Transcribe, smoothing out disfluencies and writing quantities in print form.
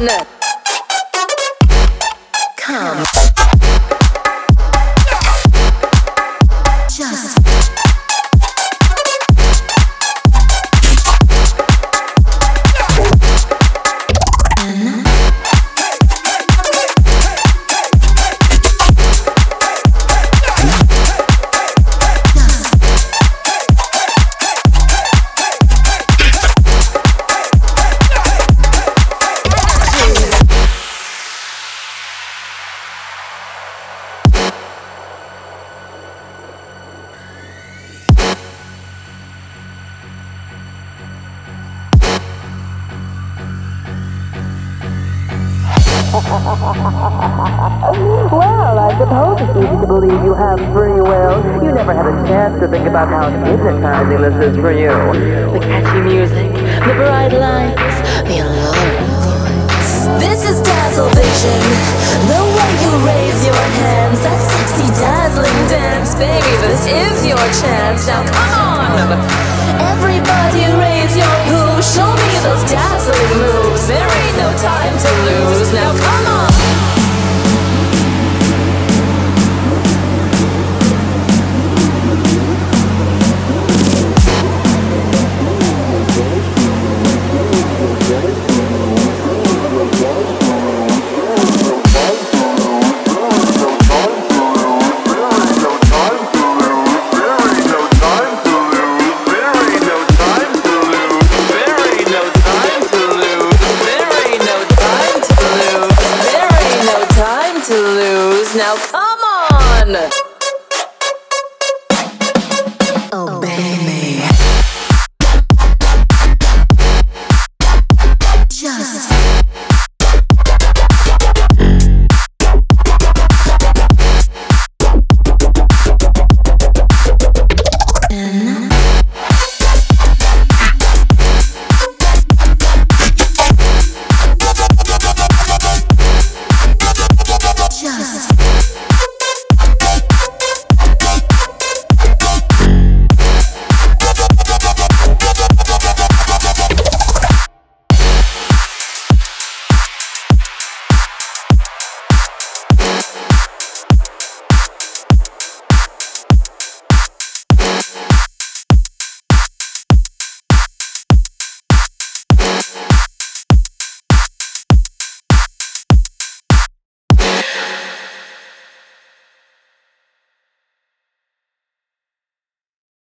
Come. Just Well, I suppose it's easy to believe you have free will. You never had a chance to think about how hypnotizing this is for you. The catchy music, the bright lights, the alluring voice. this is Dazzle Vision. The way you raise your hands, that sexy dazzling dance, baby. This is your chance. Now come on, everybody raise your hooves. Show me those dazzling moves. There ain't no time to lose. Now come on. Now come on!